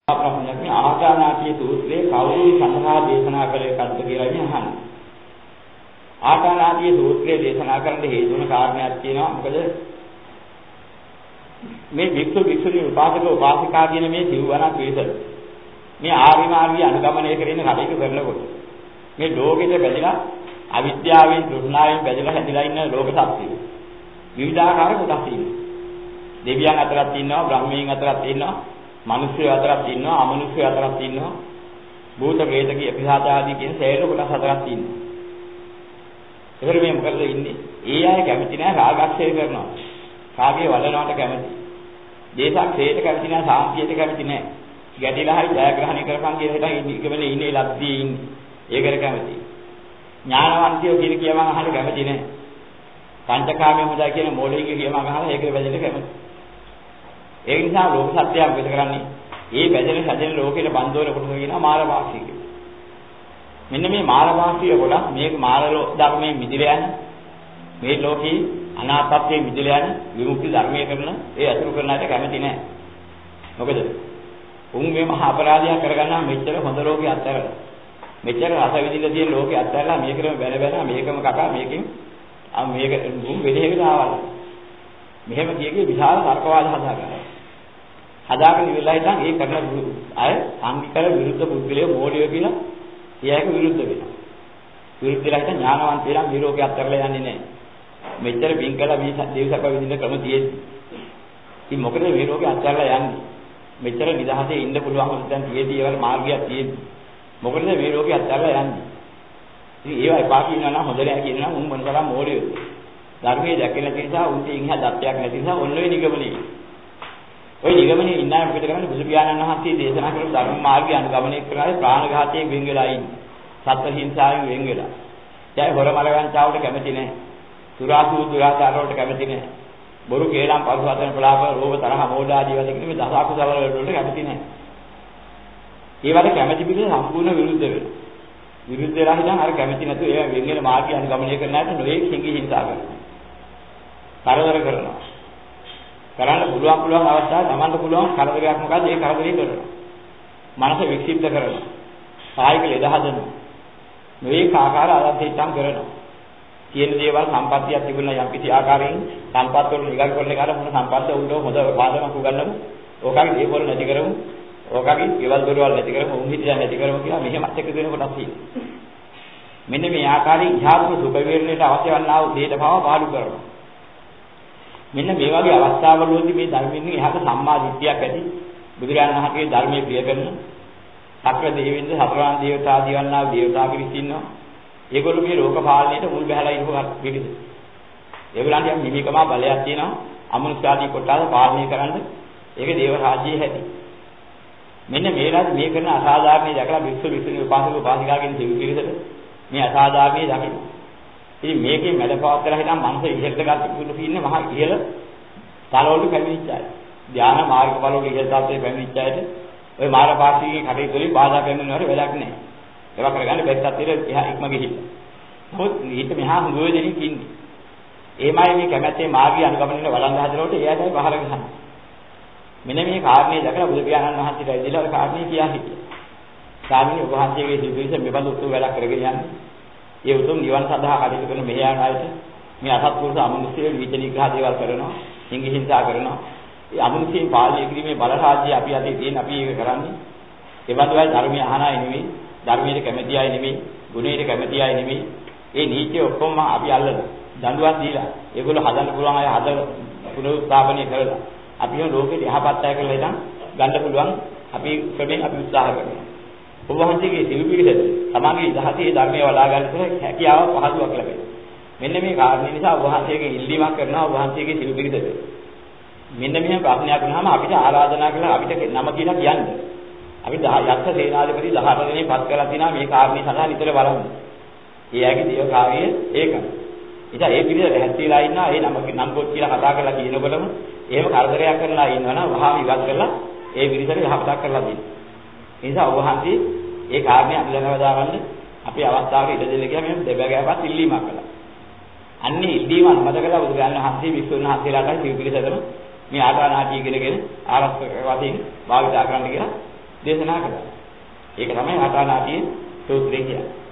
ප්‍රශ්නයක් මේ ආකානාටි සූත්‍රයේ කවුරු සඳහා දේශනා කළ එකක්ද කියලා ඉන්නේ අහන්නේ. ආකානාටි සූත්‍රයේ දේශනා කරන්න හේතු වෙන කාරණයක් තියෙනවා. මොකද මේ වික්ෂු වික්ෂුණී උපාසක උපාසිකා කියන මේ සිව්වණක් පිළිසල මේ ආර්ය මාර්ගය අනුගමනය කරගෙන කටයුතු කරනකොට මේ ලෝකෙට බැඳලා අවිද්‍යාවෙන් තෘෂ්ණාවෙන් බැඳලා හැදිලා ඉන්න ලෝක සත්‍යය විවිධාකාර කොටස් තියෙනවා. දෙවියන් අතරක් ඉන්නවා, බ්‍රහ්මයන් අතරක් ඉන්නවා, මිනිස්සු අතරක් ඉන්නවා, අමනුෂ්‍ය අතරක් ඉන්නවා, භූත ප්‍රේත කිය පිසාච ආදී කියන සෑහෙන කොටස් හතරක් ඉන්නවා. ඒකෙ මේ මොකද ඉන්නේ? ඒ අය කැමති නැහැ රාගක්ෂය කරනවා. කාගේ වඩනවට කැමති. දේශක්ෂයට කැමති නැහැ, සාන්තියට කැමති නැහැ. ගැටිලා හරි ජයග්‍රහණය කරපන් කියන හිතන් ඉක්මනේ ඉන්නේ ලබ්ධියේ ඉන්නේ. ඒකට කැමති. ඥානවන්තයෝ කියන කියමන් අහන්න කැමති නැහැ. පංචකාමයේ හොඳයි කියන මොළයේ කියමන් අහලා ඒකට වැදෙන්න කැමති. ඒ නිසා ලෝක සත්‍යය මොකද කරන්නේ? මේ වැදෙන සැදෙන ලෝකෙට බන්ධවන කොට කියනවා මාරභාෂික. මෙන්න මේ මාරභාෂිය කොට මේක මාරලෝ ධර්මයේ මිදිලා යන මේ ලෝකේ අනාත්මයේ මිදිලා යන විමුක්ති ධර්මයේ කරන ඒ අතුරු කරන අයට කැමති නැහැ. මොකද උන් මේ මහා අපරාධයක් කරගන්නා මෙච්චර හොඳ ලෝකේ අත්හැරලා මෙච්චර රස විඳින්න තියෙන ලෝකේ අත්හැරලා මේකම බැන මේකම කකා මේකෙන් මේක උන් වෙලෙහෙකට ආවල මෙහෙම කියකේ විශාල තර්කවාද හදාගන්නවා. හදාගෙන ඉවරලා ඉතින් ඒ කරන අය සංකීකර විරුද්ධ පුද්ගලයෝ මෝඩයෝ කියලා එයාට විරුද්ධ වෙනවා. විරුද්ධ වෙලා ඉතින් ඥානවන්තයලා මේ ලෝකේ අත්හැරලා යන්නේ නැහැ. මෙච්චර බින් කළා මේ දේවසක විඳින්න ක්‍රම තියෙද්දි. ඉතින් මොකද මේ ලෝකේ අත්හැරලා යන්නේ? මෙච්චර නිදහසේ ඉන්න පුළුවන් දැන් තියෙද්දි ඒවල මාර්ගයක් තියෙද්දි. මොකද මේ ලෝකේ අත්හැරලා යන්නේ? ඉතින් ඒවා එපා කියනවා නම් හොඳ නැහැ කියනවා උන් මොන තරම් මෝඩයෝද? ධර්මයේ දැකේ නැති නිසා උන්ට ඉන්හා දත්තයක් නැති නිසා ඔන්න ඔය නිගමනේ. ඔය නිගමනේ ඉන්න අය මොකද කරන්නේ? බුදු පියාණන් වහන්සේ දේශනා කරපු ධර්ම මාර්ගය අනුගමනය කරලා ප්‍රාණඝාතයෙන් වෙන් වෙලා ඉන්නේ. සත්ත්ව හිංසාවෙන් වෙන් වෙලා. දැන් හොර මලගන්චාවට කැමති නැහැ. සුරාසූ දුරාචාර වලට කැමති නැහැ. බොරු කේලම් පරිසවතන ප්‍රලාප රෝග තරහ මෝඩ ආදී වශයෙන් මේ දස අකුසල වලට කැමති නැහැ. ඒවට කැමති පිළිස සම්පූර්ණ විරුද්ධ වෙනවා. විරුද්ධ වෙලා හිටන් අර කැමති නැතු ඒ වෙන් වෙන මාර්ගය අනුගමනය කරන අයට නොයේ සිංහි හිංසා කරනවා. කරදර කරනවා. කරන්න පුළුවන් අවස්ථාව තමන්ට පුළුවන් කරදරයක් මොකද්ද? ඒ කරදරේ කරනවා. මනස වික්ෂිප්ත කරනවා. කායික ලෙඩ හදනවා. නොයේ ආකාර අලංකේතම් කරනවා. කියන දේවල් සම්පත්තියක් තිබුණා යම් කිසි ආකාරයෙන් සම්පත් වල නිගල් කරන එකට මොන සම්පත්ත උන්ව හොඳ වාදනක් උගන්නමු. ඕකගේ දේවල් නැති කරමු. ඕකගේ ගෙවල් දොරවල් නැති කරමු. උන් හිටියා නැති කරමු කියලා මෙහෙමත් එක දෙන කොටස් තියෙනවා. මෙන්න මේ ආකාරයෙන් ඉහාත්ම සුභ වේරණයට අවශ්‍ය වන්නා වූ දේට භව පාඩු කරනවා. මෙන්න මේ වගේ අවස්ථාවලදී මේ ධර්මයෙන් එහාට සම්මා දිට්ඨියක් ඇති බුදුරජාණන් වහන්සේගේ ධර්මයේ ප්‍රිය කරන සක්‍ර දෙවියන්ද සතරාන් දේවතා දිවන්නා දේවතා කිරිස් ඉන්නවා. ඒගොල්ලෝ මේ ලෝක පාලනයට මුල් බැහැලා ඉන්නව පිළිද. ඒගොල්ලන්ට යම් නිමිකම බලයක් තියෙනවා. අමනුෂ්‍යාදී කොටස පාලනය කරන්න. ඒක දේව රාජ්‍යයේ හැටි. මෙන්න මේලාද මේ කරන අසාධාරණේ දැකලා වික්ෂු වික්ෂුණී උපාසක උපාසිකාගෙන් දෙවි පිළිසෙට මේ අසාධාරණේ දකින්න. ඉතින් මේකේ මැදපවත්තලා හිටන් මනස ඉහෙලට ගන්න පුළුවන් ඉන්නේ මහා ඉහෙල තලවලු පැමිණිච්ච අය. ධානා මාර්ග බලවල ඉහෙල තාත්තේ පැමිණිච්ච අයට ওই මාරපාක්ෂිකේ කටයුතුවලින් බාධා කරනවට වැඩක් නැහැ. ඒවා කරගන්න බැස්සත් ඉර ඉක්ම ගිහිල්ලා. මොකද ඊට මෙහා හුඟ දෙනෙක් ඉන්නේ. එමයයි මේ කැමැත්තේ මාර්ගය අනුගමනය වළංග හදනකොට එයාටයි බහර ගහන්නේ. මෙන්න මේ කාරණේ දැකලා බුදු පියාණන් වහන්සේට ඇවිදලා ඔය කාරණේ කියා හිටියා. ස්වාමීන් වහන්සේගේ සිවිස මෙබඳු උතුම් වැඩක් කරගෙන යන්නේ. ඒ උතුම් නිවන් සඳහා කටයුතු කරන මෙහි යන අයට මේ අසත්පුරුෂ අමනුෂ්‍ය විච නිග්‍රහ දේවල් කරනවා, හිංගි හිංසා කරනවා. ඒ අමනුෂ්‍යයන් පාලනය කිරීමේ බල රාජ්‍යය අපි අතේ තියෙන අපි ඒක කරන්නේ. ඒ බඳු අය ධර්මයේ අහන අය නෙවෙයි, ධර්මයේ කැමැති අය නෙවෙයි, ගුණයේ කැමැති අය නෙවෙයි. ඒ නීතිය ඔක්කොම අපි අල්ලලා දඬුවම් දීලා ඒගොල්ලෝ හදන්න පුළුවන් අය හද පුනරුත්ථාපනය කරලා අපි මේ ලෝකෙට යහපත් අය කරලා ඉතින් ගන්න පුළුවන් අපි ක්‍රමෙන් අපි උත්සාහ කරනවා. ඔබ වහන්සේගේ සිවිපිරිසට සමාගයේ දහසේ ධර්මයේ වඩා ගන්න හැකියාව පහසුවක් ලැබෙනවා. මෙන්න මේ කාරණේ නිසා ඔබ වහන්සේගේ ඉල්ලීමක් කරනවා ඔබ වහන්සේගේ සිවිපිරිසට. මෙන්න මෙහෙම ප්‍රශ්නයක් වුණාම අපිට ආරාධනා කරලා අපිට නම කියලා කියන්න. අපි යක්ෂ සේනාධිපති 18 දෙනෙක් පත් කරලා තිනා මේ කාරණේ සඳහා නිතර බලන්න. ඒ ඇගේ දේව කාර්යය ඒකයි. ඉතින් ඒ පිළිද රැහැත්තිලා ඉන්නවා ඒ නම් කොට කියලා කතා කරලා කියනකොටම එහෙම කරදරයක් කරලා ඉන්නවනම් වහාම ඉවත් කරලා ඒ පිළිසර යහපතක් කරලා දෙන්න. ඒ නිසා ඔබ වහන්සේ ඒ කාරණේ අනුලංඝව දාගන්න අපි අවස්ථාවක ඉඩ දෙන්න කියලා මම දෙබගෑවත් ඉල්ලීමක් කළා. අන්නේ ඉල්ලීම අනුමත කළා බුදුරජාණන් වහන්සේ වික්ෂුන් වහන්සේලාට සිව් පිළිසරම මේ ආකාරාටි ඉගෙනගෙන ආරක්ෂක වශයෙන් භාවිත කරන්න කියලා දේශනා කළා. ඒක තමයි ආතානාදී සූත්‍රය කියන්නේ.